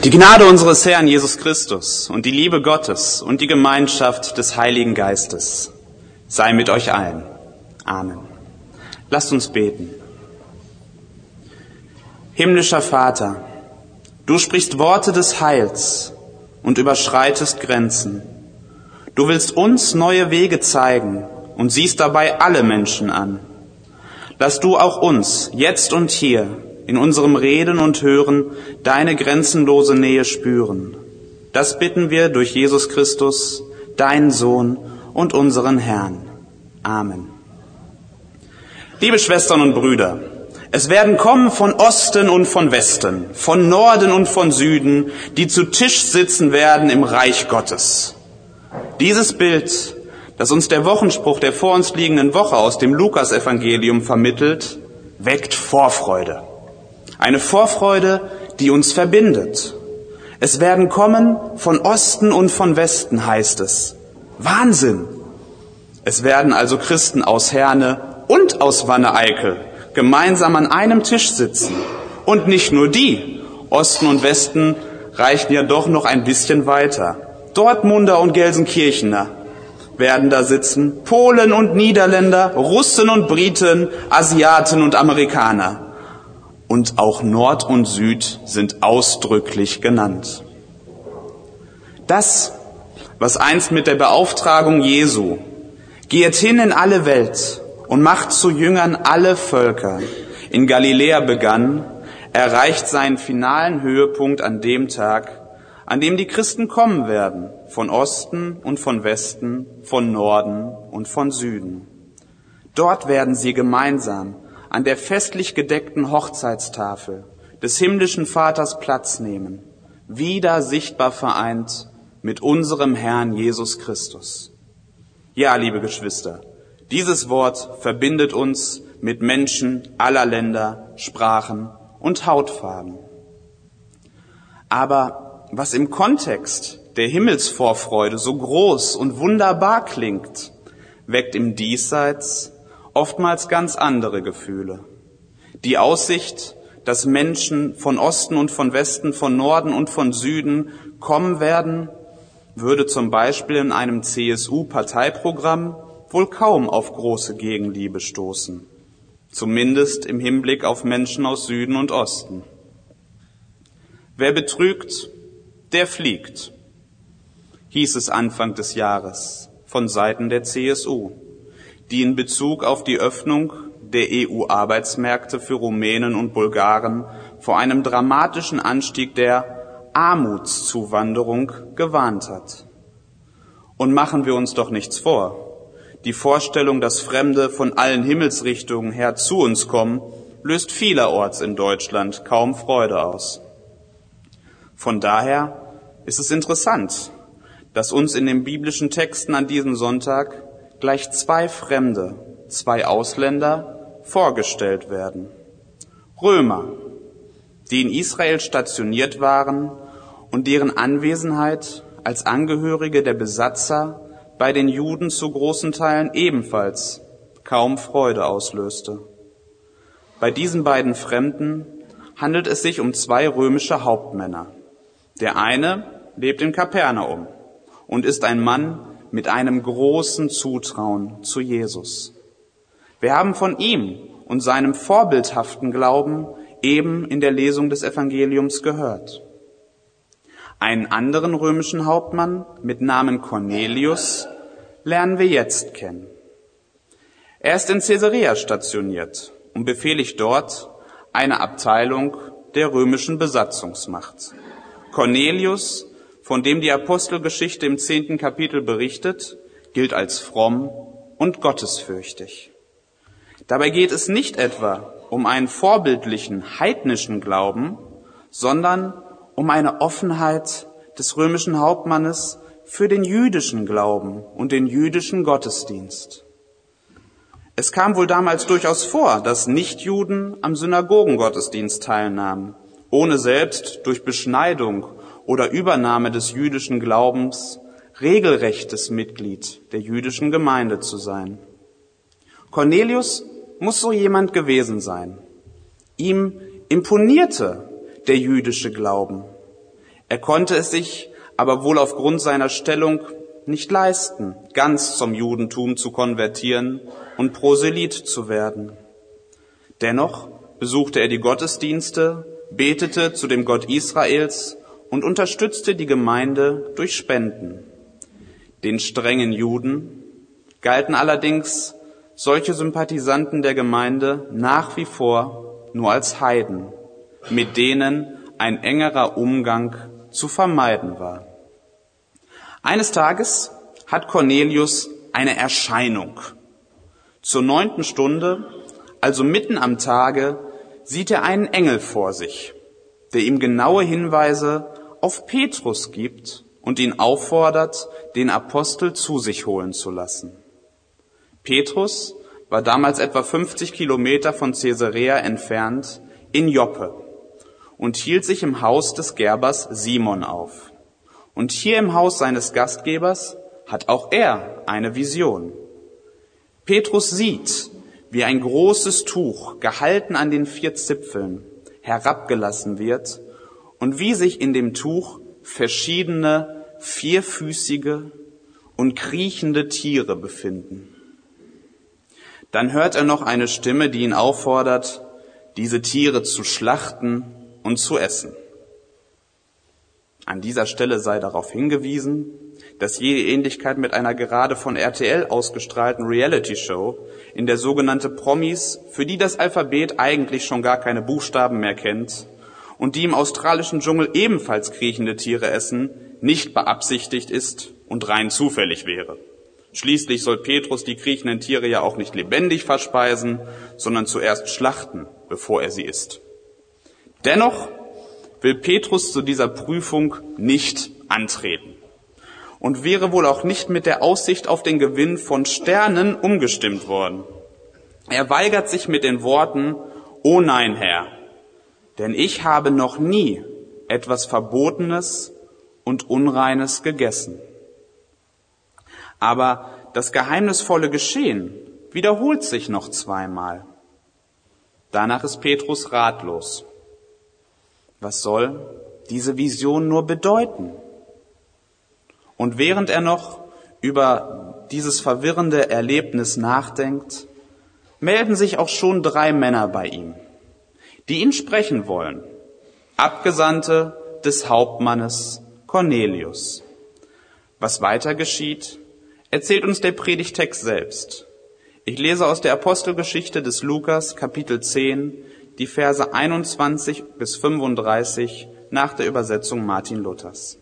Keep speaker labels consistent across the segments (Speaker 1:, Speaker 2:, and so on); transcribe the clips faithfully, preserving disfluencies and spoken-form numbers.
Speaker 1: Die Gnade unseres Herrn Jesus Christus und die Liebe Gottes und die Gemeinschaft des Heiligen Geistes sei mit euch allen. Amen. Lasst uns beten. Himmlischer Vater, du sprichst Worte des Heils und überschreitest Grenzen. Du willst uns neue Wege zeigen und siehst dabei alle Menschen an. Lass du auch uns jetzt und hier in unserem Reden und Hören deine grenzenlose Nähe spüren. Das bitten wir durch Jesus Christus, deinen Sohn und unseren Herrn. Amen. Liebe Schwestern und Brüder, es werden kommen von Osten und von Westen, von Norden und von Süden, die zu Tisch sitzen werden im Reich Gottes. Dieses Bild, das uns der Wochenspruch der vor uns liegenden Woche aus dem Lukasevangelium vermittelt, weckt Vorfreude. Eine Vorfreude, die uns verbindet. Es werden kommen von Osten und von Westen, heißt es. Wahnsinn! Es werden also Christen aus Herne und aus Wanne-Eickel gemeinsam an einem Tisch sitzen. Und nicht nur die. Osten und Westen reichen ja doch noch ein bisschen weiter. Dortmunder und Gelsenkirchener werden da sitzen. Polen und Niederländer, Russen und Briten, Asiaten und Amerikaner. Und auch Nord und Süd sind ausdrücklich genannt. Das, was einst mit der Beauftragung Jesu, geht hin in alle Welt und macht zu Jüngern alle Völker, in Galiläa begann, erreicht seinen finalen Höhepunkt an dem Tag, an dem die Christen kommen werden, von Osten und von Westen, von Norden und von Süden. Dort werden sie gemeinsam an der festlich gedeckten Hochzeitstafel des himmlischen Vaters Platz nehmen, wieder sichtbar vereint mit unserem Herrn Jesus Christus. Ja, liebe Geschwister, dieses Wort verbindet uns mit Menschen aller Länder, Sprachen und Hautfarben. Aber was im Kontext der Himmelsvorfreude so groß und wunderbar klingt, weckt im Diesseits oftmals ganz andere Gefühle. Die Aussicht, dass Menschen von Osten und von Westen, von Norden und von Süden kommen werden, würde zum Beispiel in einem C S U-Parteiprogramm wohl kaum auf große Gegenliebe stoßen. Zumindest im Hinblick auf Menschen aus Süden und Osten. Wer betrügt, der fliegt, hieß es Anfang des Jahres von Seiten der C S U, die in Bezug auf die Öffnung der E U-Arbeitsmärkte für Rumänen und Bulgaren vor einem dramatischen Anstieg der Armutszuwanderung gewarnt hat. Und machen wir uns doch nichts vor. Die Vorstellung, dass Fremde von allen Himmelsrichtungen her zu uns kommen, löst vielerorts in Deutschland kaum Freude aus. Von daher ist es interessant, dass uns in den biblischen Texten an diesem Sonntag gleich zwei Fremde, zwei Ausländer vorgestellt werden. Römer, die in Israel stationiert waren und deren Anwesenheit als Angehörige der Besatzer bei den Juden zu großen Teilen ebenfalls kaum Freude auslöste. Bei diesen beiden Fremden handelt es sich um zwei römische Hauptmänner. Der eine lebt in Kapernaum und ist ein Mann mit einem großen Zutrauen zu Jesus. Wir haben von ihm und seinem vorbildhaften Glauben eben in der Lesung des Evangeliums gehört. Einen anderen römischen Hauptmann mit Namen Cornelius lernen wir jetzt kennen. Er ist in Caesarea stationiert und befehligt dort eine Abteilung der römischen Besatzungsmacht. Cornelius, von dem die Apostelgeschichte im zehnten Kapitel berichtet, gilt als fromm und gottesfürchtig. Dabei geht es nicht etwa um einen vorbildlichen heidnischen Glauben, sondern um eine Offenheit des römischen Hauptmannes für den jüdischen Glauben und den jüdischen Gottesdienst. Es kam wohl damals durchaus vor, dass Nichtjuden am Synagogengottesdienst teilnahmen, ohne selbst durch Beschneidung oder Übernahme des jüdischen Glaubens regelrechtes Mitglied der jüdischen Gemeinde zu sein. Cornelius muss so jemand gewesen sein. Ihm imponierte der jüdische Glauben. Er konnte es sich aber wohl aufgrund seiner Stellung nicht leisten, ganz zum Judentum zu konvertieren und Proselyt zu werden. Dennoch besuchte er die Gottesdienste, betete zu dem Gott Israels und unterstützte die Gemeinde durch Spenden. Den strengen Juden galten allerdings solche Sympathisanten der Gemeinde nach wie vor nur als Heiden, mit denen ein engerer Umgang zu vermeiden war. Eines Tages hat Cornelius eine Erscheinung. Zur neunten Stunde, also mitten am Tage, sieht er einen Engel vor sich, der ihm genaue Hinweise auf Petrus gibt und ihn auffordert, den Apostel zu sich holen zu lassen. Petrus war damals etwa fünfzig Kilometer von Caesarea entfernt in Joppe und hielt sich im Haus des Gerbers Simon auf. Und hier im Haus seines Gastgebers hat auch er eine Vision. Petrus sieht, wie ein großes Tuch, gehalten an den vier Zipfeln, herabgelassen wird und wie sich in dem Tuch verschiedene vierfüßige und kriechende Tiere befinden. Dann hört er noch eine Stimme, die ihn auffordert, diese Tiere zu schlachten und zu essen. An dieser Stelle sei darauf hingewiesen, dass jede Ähnlichkeit mit einer gerade von R T L ausgestrahlten Reality-Show, in der sogenannte Promis, für die das Alphabet eigentlich schon gar keine Buchstaben mehr kennt und die im australischen Dschungel ebenfalls kriechende Tiere essen, nicht beabsichtigt ist und rein zufällig wäre. Schließlich soll Petrus die kriechenden Tiere ja auch nicht lebendig verspeisen, sondern zuerst schlachten, bevor er sie isst. Dennoch will Petrus zu dieser Prüfung nicht antreten und wäre wohl auch nicht mit der Aussicht auf den Gewinn von Sternen umgestimmt worden. Er weigert sich mit den Worten: "O nein, Herr, denn ich habe noch nie etwas Verbotenes und Unreines gegessen." Aber das geheimnisvolle Geschehen wiederholt sich noch zweimal. Danach ist Petrus ratlos. Was soll diese Vision nur bedeuten? Und während er noch über dieses verwirrende Erlebnis nachdenkt, melden sich auch schon drei Männer bei ihm, die ihn sprechen wollen. Abgesandte des Hauptmannes Cornelius. Was weiter geschieht, erzählt uns der Predigtext selbst. Ich lese aus der Apostelgeschichte des Lukas, Kapitel zehn, die Verse einundzwanzig bis fünfunddreißig nach der Übersetzung Martin Luthers.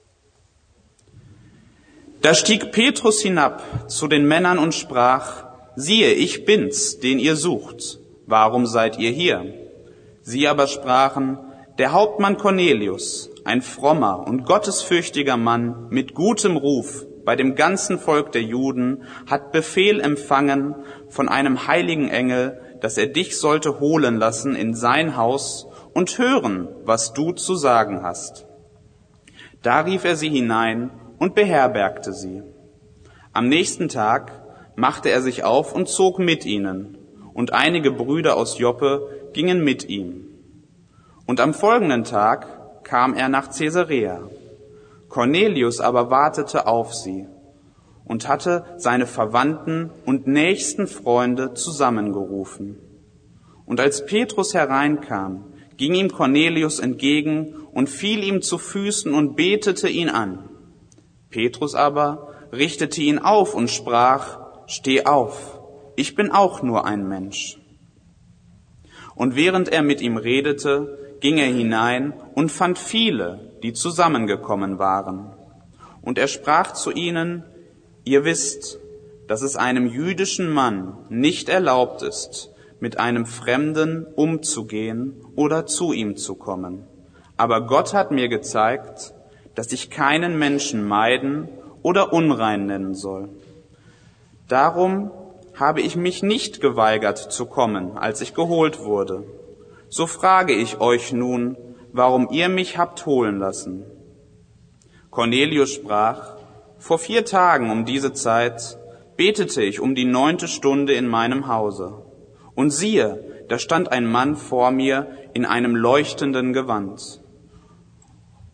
Speaker 1: Da stieg Petrus hinab zu den Männern und sprach: "Siehe, ich bin's, den ihr sucht. Warum seid ihr hier?" Sie aber sprachen: "Der Hauptmann Cornelius, ein frommer und gottesfürchtiger Mann mit gutem Ruf bei dem ganzen Volk der Juden, hat Befehl empfangen von einem heiligen Engel, dass er dich sollte holen lassen in sein Haus und hören, was du zu sagen hast." Da rief er sie hinein und beherbergte sie. Am nächsten Tag machte er sich auf und zog mit ihnen, und einige Brüder aus Joppe gingen mit ihm. Und am folgenden Tag kam er nach Caesarea. Cornelius aber wartete auf sie und hatte seine Verwandten und nächsten Freunde zusammengerufen. Und als Petrus hereinkam, ging ihm Cornelius entgegen und fiel ihm zu Füßen und betete ihn an. Petrus aber richtete ihn auf und sprach: "Steh auf, ich bin auch nur ein Mensch." Und während er mit ihm redete, ging er hinein und fand viele, die zusammengekommen waren. Und er sprach zu ihnen: "Ihr wisst, dass es einem jüdischen Mann nicht erlaubt ist, mit einem Fremden umzugehen oder zu ihm zu kommen. Aber Gott hat mir gezeigt, dass ich keinen Menschen meiden oder unrein nennen soll. Darum habe ich mich nicht geweigert zu kommen, als ich geholt wurde. So frage ich euch nun, warum ihr mich habt holen lassen." Cornelius sprach: "Vor vier Tagen um diese Zeit betete ich um die neunte Stunde in meinem Hause. Und siehe, da stand ein Mann vor mir in einem leuchtenden Gewand.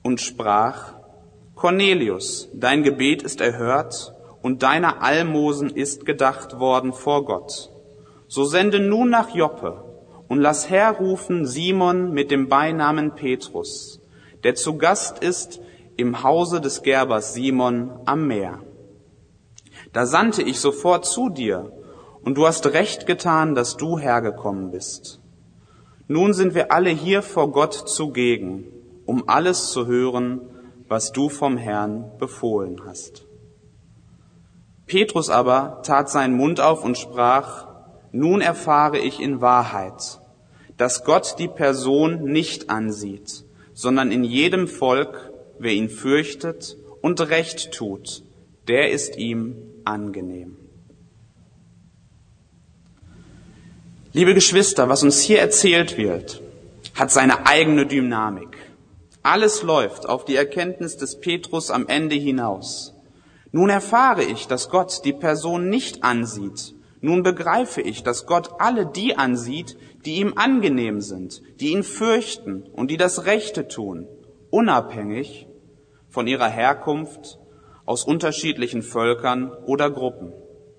Speaker 1: und sprach: Cornelius, dein Gebet ist erhört und deiner Almosen ist gedacht worden vor Gott. So sende nun nach Joppe und lass herrufen Simon mit dem Beinamen Petrus, der zu Gast ist im Hause des Gerbers Simon am Meer. Da sandte ich sofort zu dir, und du hast recht getan, dass du hergekommen bist. Nun sind wir alle hier vor Gott zugegen, um alles zu hören, was du vom Herrn befohlen hast. Petrus aber tat seinen Mund auf und sprach: Nun erfahre ich in Wahrheit, dass Gott die Person nicht ansieht, sondern in jedem Volk, wer ihn fürchtet und Recht tut, der ist ihm angenehm. Liebe Geschwister, was uns hier erzählt wird, hat seine eigene Dynamik. Alles läuft auf die Erkenntnis des Petrus am Ende hinaus. Nun erfahre ich, dass Gott die Person nicht ansieht. Nun begreife ich, dass Gott alle die ansieht, die ihm angenehm sind, die ihn fürchten und die das Rechte tun, unabhängig von ihrer Herkunft, aus unterschiedlichen Völkern oder Gruppen.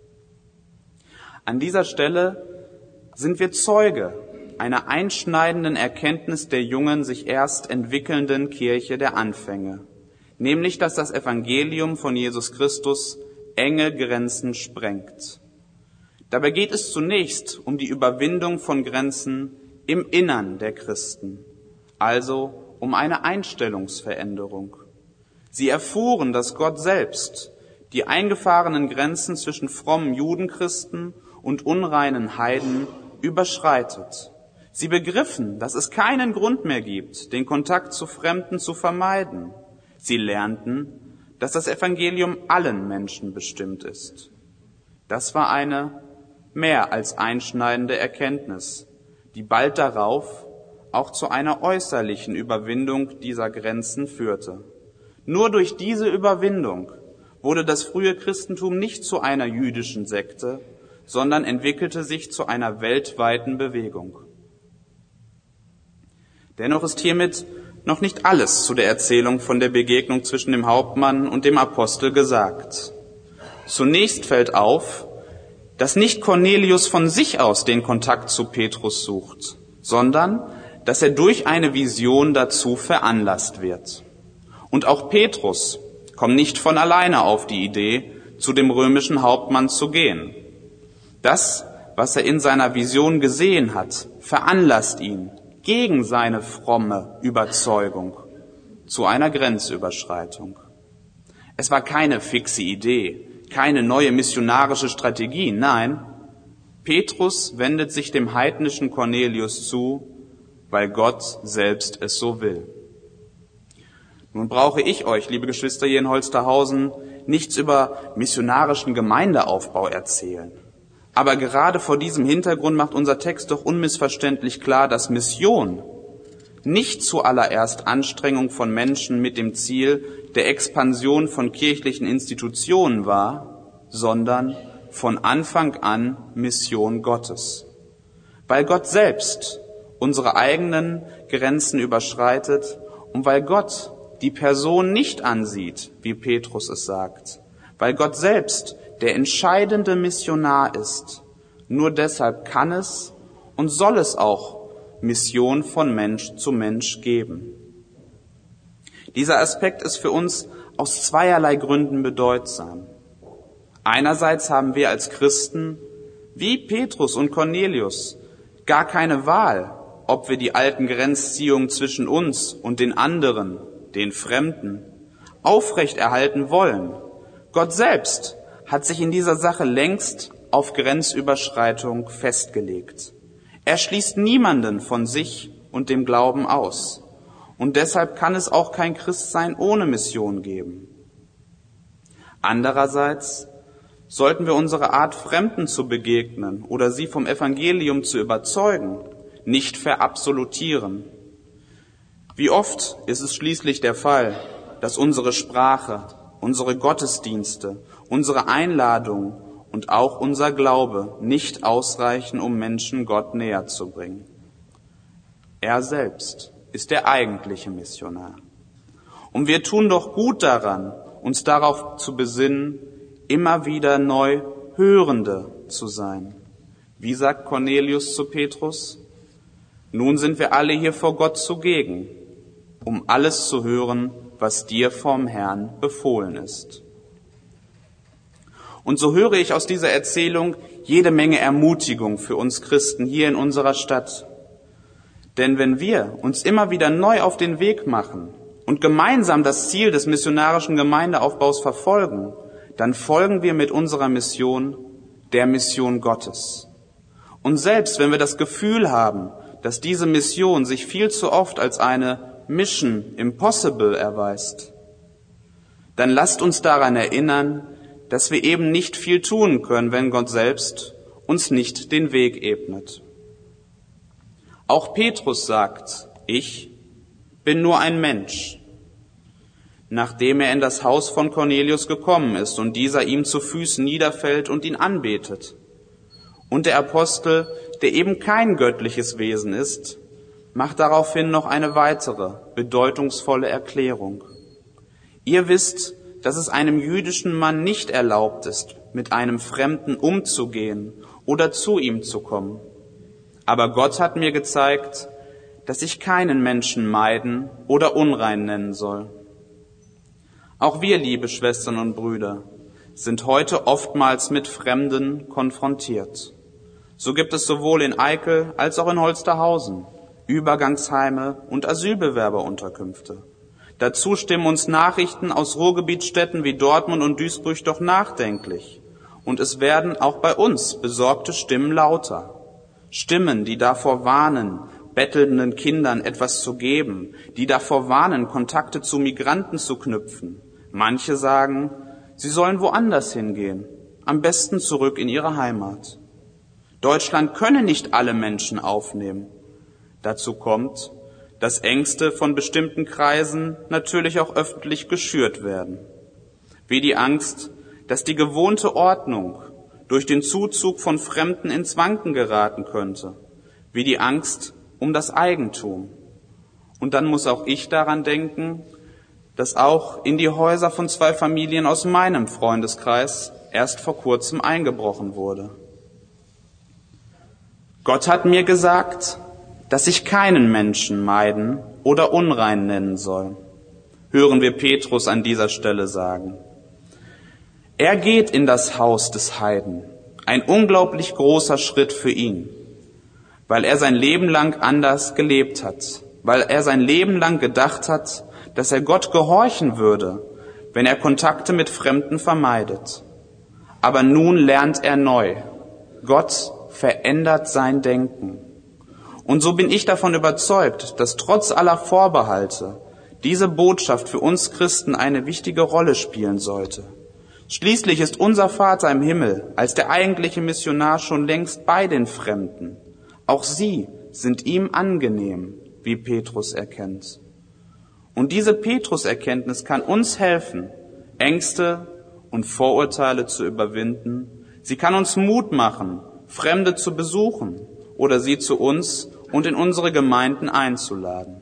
Speaker 1: An dieser Stelle sind wir Zeuge einer einschneidenden Erkenntnis der jungen, sich erst entwickelnden Kirche der Anfänge, nämlich, dass das Evangelium von Jesus Christus enge Grenzen sprengt. Dabei geht es zunächst um die Überwindung von Grenzen im Innern der Christen, also um eine Einstellungsveränderung. Sie erfuhren, dass Gott selbst die eingefahrenen Grenzen zwischen frommen Judenchristen und unreinen Heiden überschreitet. Sie begriffen, dass es keinen Grund mehr gibt, den Kontakt zu Fremden zu vermeiden. Sie lernten, dass das Evangelium allen Menschen bestimmt ist. Das war eine mehr als einschneidende Erkenntnis, die bald darauf auch zu einer äußerlichen Überwindung dieser Grenzen führte. Nur durch diese Überwindung wurde das frühe Christentum nicht zu einer jüdischen Sekte, sondern entwickelte sich zu einer weltweiten Bewegung. Dennoch ist hiermit noch nicht alles zu der Erzählung von der Begegnung zwischen dem Hauptmann und dem Apostel gesagt. Zunächst fällt auf, dass nicht Cornelius von sich aus den Kontakt zu Petrus sucht, sondern dass er durch eine Vision dazu veranlasst wird. Und auch Petrus kommt nicht von alleine auf die Idee, zu dem römischen Hauptmann zu gehen. Das, was er in seiner Vision gesehen hat, veranlasst ihn gegen seine fromme Überzeugung zu einer Grenzüberschreitung. Es war keine fixe Idee, keine neue missionarische Strategie, nein, Petrus wendet sich dem heidnischen Cornelius zu, weil Gott selbst es so will. Nun brauche ich euch, liebe Geschwister hier in Holsterhausen, nichts über missionarischen Gemeindeaufbau erzählen. Aber gerade vor diesem Hintergrund macht unser Text doch unmissverständlich klar, dass Mission nicht zuallererst Anstrengung von Menschen mit dem Ziel der Expansion von kirchlichen Institutionen war, sondern von Anfang an Mission Gottes. Weil Gott selbst unsere eigenen Grenzen überschreitet und weil Gott die Person nicht ansieht, wie Petrus es sagt, weil Gott selbst der entscheidende Missionar ist. Nur deshalb kann es und soll es auch Mission von Mensch zu Mensch geben. Dieser Aspekt ist für uns aus zweierlei Gründen bedeutsam. Einerseits haben wir als Christen, wie Petrus und Cornelius, gar keine Wahl, ob wir die alten Grenzziehungen zwischen uns und den anderen, den Fremden, aufrechterhalten wollen. Gott selbst hat sich in dieser Sache längst auf Grenzüberschreitung festgelegt. Er schließt niemanden von sich und dem Glauben aus. Und deshalb kann es auch kein Christsein ohne Mission geben. Andererseits sollten wir unsere Art, Fremden zu begegnen oder sie vom Evangelium zu überzeugen, nicht verabsolutieren. Wie oft ist es schließlich der Fall, dass unsere Sprache, unsere Gottesdienste, unsere Einladungen und auch unser Glaube nicht ausreichen, um Menschen Gott näher zu bringen. Er selbst ist der eigentliche Missionar. Und wir tun doch gut daran, uns darauf zu besinnen, immer wieder neu Hörende zu sein. Wie sagt Cornelius zu Petrus? Nun sind wir alle hier vor Gott zugegen, um alles zu hören, was dir vom Herrn befohlen ist. Und so höre ich aus dieser Erzählung jede Menge Ermutigung für uns Christen hier in unserer Stadt. Denn wenn wir uns immer wieder neu auf den Weg machen und gemeinsam das Ziel des missionarischen Gemeindeaufbaus verfolgen, dann folgen wir mit unserer Mission der Mission Gottes. Und selbst wenn wir das Gefühl haben, dass diese Mission sich viel zu oft als eine Mission Impossible erweist, dann lasst uns daran erinnern, dass wir eben nicht viel tun können, wenn Gott selbst uns nicht den Weg ebnet. Auch Petrus sagt, ich bin nur ein Mensch. Nachdem er in das Haus von Cornelius gekommen ist und dieser ihm zu Füßen niederfällt und ihn anbetet. Und der Apostel, der eben kein göttliches Wesen ist, macht daraufhin noch eine weitere, bedeutungsvolle Erklärung. Ihr wisst, dass es einem jüdischen Mann nicht erlaubt ist, mit einem Fremden umzugehen oder zu ihm zu kommen. Aber Gott hat mir gezeigt, dass ich keinen Menschen meiden oder unrein nennen soll. Auch wir, liebe Schwestern und Brüder, sind heute oftmals mit Fremden konfrontiert. So gibt es sowohl in Eickel als auch in Holsterhausen Übergangsheime und Asylbewerberunterkünfte. Dazu stimmen uns Nachrichten aus Ruhrgebietsstädten wie Dortmund und Duisburg doch nachdenklich. Und es werden auch bei uns besorgte Stimmen lauter. Stimmen, die davor warnen, bettelnden Kindern etwas zu geben, die davor warnen, Kontakte zu Migranten zu knüpfen. Manche sagen, sie sollen woanders hingehen, am besten zurück in ihre Heimat. Deutschland könne nicht alle Menschen aufnehmen. Dazu kommt, dass Ängste von bestimmten Kreisen natürlich auch öffentlich geschürt werden. Wie die Angst, dass die gewohnte Ordnung durch den Zuzug von Fremden ins Wanken geraten könnte. Wie die Angst um das Eigentum. Und dann muss auch ich daran denken, dass auch in die Häuser von zwei Familien aus meinem Freundeskreis erst vor kurzem eingebrochen wurde. Gott hat mir gesagt, dass ich keinen Menschen meiden oder unrein nennen soll, hören wir Petrus an dieser Stelle sagen. Er geht in das Haus des Heiden, ein unglaublich großer Schritt für ihn, weil er sein Leben lang anders gelebt hat, weil er sein Leben lang gedacht hat, dass er Gott gehorchen würde, wenn er Kontakte mit Fremden vermeidet. Aber nun lernt er neu. Gott verändert sein Denken. Und so bin ich davon überzeugt, dass trotz aller Vorbehalte diese Botschaft für uns Christen eine wichtige Rolle spielen sollte. Schließlich ist unser Vater im Himmel als der eigentliche Missionar schon längst bei den Fremden. Auch sie sind ihm angenehm, wie Petrus erkennt. Und diese Petrus-Erkenntnis kann uns helfen, Ängste und Vorurteile zu überwinden. Sie kann uns Mut machen, Fremde zu besuchen oder sie zu uns und in unsere Gemeinden einzuladen.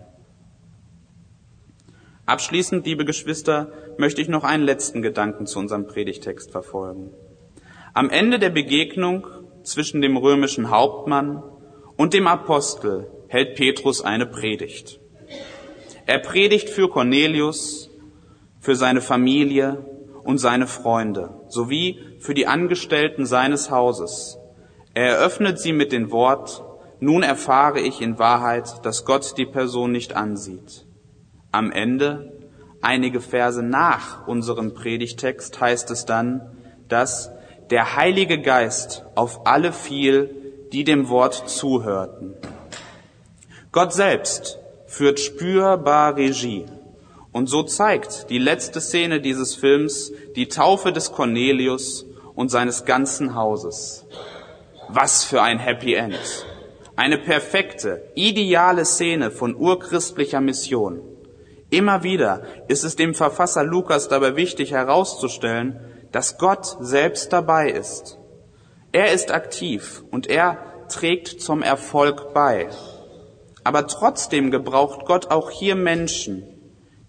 Speaker 1: Abschließend, liebe Geschwister, möchte ich noch einen letzten Gedanken zu unserem Predigtext verfolgen. Am Ende der Begegnung zwischen dem römischen Hauptmann und dem Apostel hält Petrus eine Predigt. Er predigt für Cornelius, für seine Familie und seine Freunde sowie für die Angestellten seines Hauses. Er eröffnet sie mit den Worten: Nun erfahre ich in Wahrheit, dass Gott die Person nicht ansieht. Am Ende, einige Verse nach unserem Predigtext, heißt es dann, dass der Heilige Geist auf alle fiel, die dem Wort zuhörten. Gott selbst führt spürbar Regie. Und so zeigt die letzte Szene dieses Films die Taufe des Cornelius und seines ganzen Hauses. Was für ein Happy End! Eine perfekte, ideale Szene von urchristlicher Mission. Immer wieder ist es dem Verfasser Lukas dabei wichtig herauszustellen, dass Gott selbst dabei ist. Er ist aktiv und er trägt zum Erfolg bei. Aber trotzdem gebraucht Gott auch hier Menschen,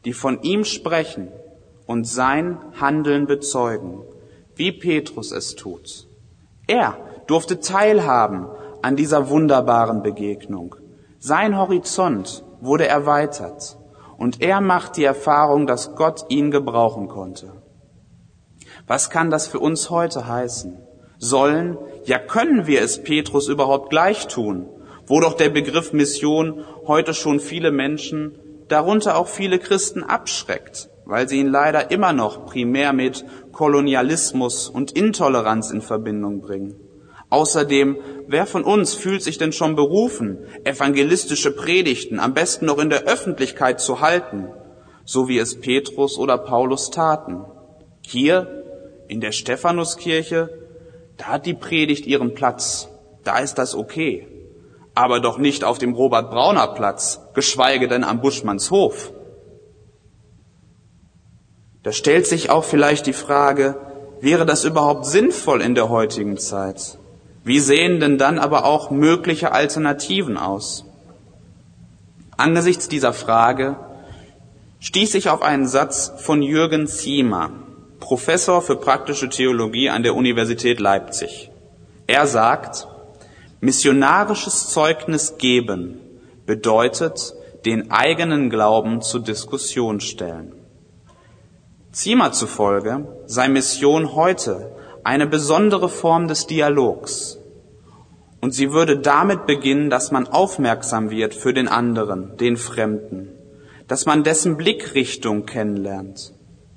Speaker 1: die von ihm sprechen und sein Handeln bezeugen, wie Petrus es tut. Er durfte teilhaben an dieser wunderbaren Begegnung. Sein Horizont wurde erweitert und er macht die Erfahrung, dass Gott ihn gebrauchen konnte. Was kann das für uns heute heißen? Sollen, ja können wir es Petrus überhaupt gleich tun, wo doch der Begriff Mission heute schon viele Menschen, darunter auch viele Christen, abschreckt, weil sie ihn leider immer noch primär mit Kolonialismus und Intoleranz in Verbindung bringen. Außerdem, wer von uns fühlt sich denn schon berufen, evangelistische Predigten am besten noch in der Öffentlichkeit zu halten, so wie es Petrus oder Paulus taten? Hier, in der Stephanuskirche, da hat die Predigt ihren Platz, da ist das okay, aber doch nicht auf dem Robert-Brauner-Platz, geschweige denn am Buschmannshof. Da stellt sich auch vielleicht die Frage, wäre das überhaupt sinnvoll in der heutigen Zeit? Wie sehen denn dann aber auch mögliche Alternativen aus? Angesichts dieser Frage stieß ich auf einen Satz von Jürgen Ziemer, Professor für praktische Theologie an der Universität Leipzig. Er sagt, missionarisches Zeugnis geben bedeutet, den eigenen Glauben zur Diskussion stellen. Ziemer zufolge sei Mission heute eine besondere Form des Dialogs. Und sie würde damit beginnen, dass man aufmerksam wird für den anderen, den Fremden, dass man dessen Blickrichtung kennenlernt.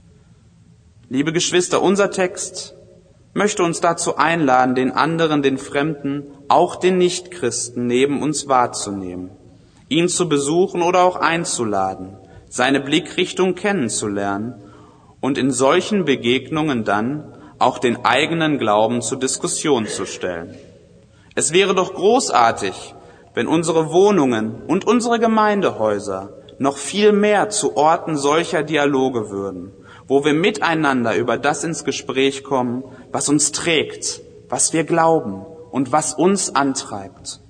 Speaker 1: Liebe Geschwister, unser Text möchte uns dazu einladen, den anderen, den Fremden, auch den Nichtchristen neben uns wahrzunehmen, ihn zu besuchen oder auch einzuladen, seine Blickrichtung kennenzulernen und in solchen Begegnungen dann auch den eigenen Glauben zur Diskussion zu stellen. Es wäre doch großartig, wenn unsere Wohnungen und unsere Gemeindehäuser noch viel mehr zu Orten solcher Dialoge würden, wo wir miteinander über das ins Gespräch kommen, was uns trägt, was wir glauben und was uns antreibt.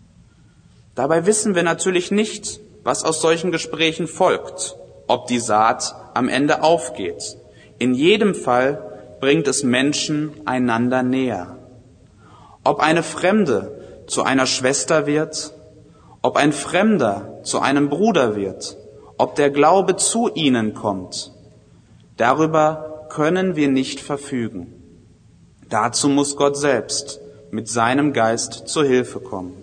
Speaker 1: Dabei wissen wir natürlich nicht, was aus solchen Gesprächen folgt, ob die Saat am Ende aufgeht. In jedem Fall bringt es Menschen einander näher. Ob eine Fremde zu einer Schwester wird, ob ein Fremder zu einem Bruder wird, ob der Glaube zu ihnen kommt, darüber können wir nicht verfügen. Dazu muss Gott selbst mit seinem Geist zur Hilfe kommen.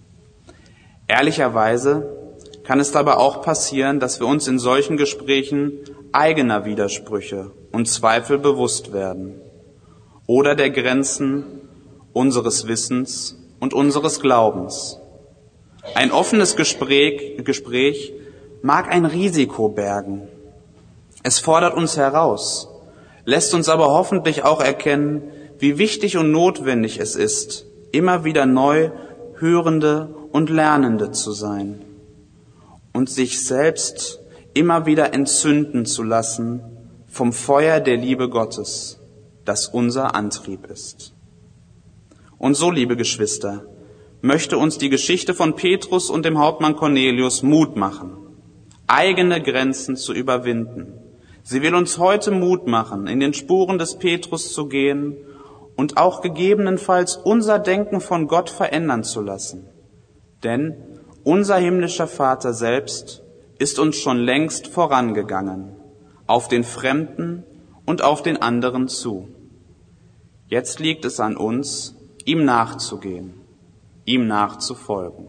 Speaker 1: Ehrlicherweise kann es dabei auch passieren, dass wir uns in solchen Gesprächen eigener Widersprüche und Zweifel bewusst werden oder der Grenzen unseres Wissens und unseres Glaubens. Ein offenes Gespräch, Gespräch mag ein Risiko bergen. Es fordert uns heraus, lässt uns aber hoffentlich auch erkennen, wie wichtig und notwendig es ist, immer wieder neu Hörende und Lernende zu sein und sich selbst immer wieder entzünden zu lassen vom Feuer der Liebe Gottes, das unser Antrieb ist. Und so, liebe Geschwister, möchte uns die Geschichte von Petrus und dem Hauptmann Cornelius Mut machen, eigene Grenzen zu überwinden. Sie will uns heute Mut machen, in den Spuren des Petrus zu gehen und auch gegebenenfalls unser Denken von Gott verändern zu lassen. Denn unser himmlischer Vater selbst ist uns schon längst vorangegangen, auf den Fremden und auf den anderen zu. Jetzt liegt es an uns, ihm nachzugehen, ihm nachzufolgen.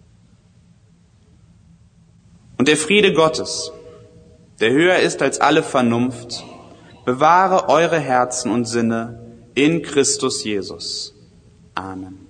Speaker 1: Und der Friede Gottes, der höher ist als alle Vernunft, bewahre eure Herzen und Sinne in Christus Jesus. Amen.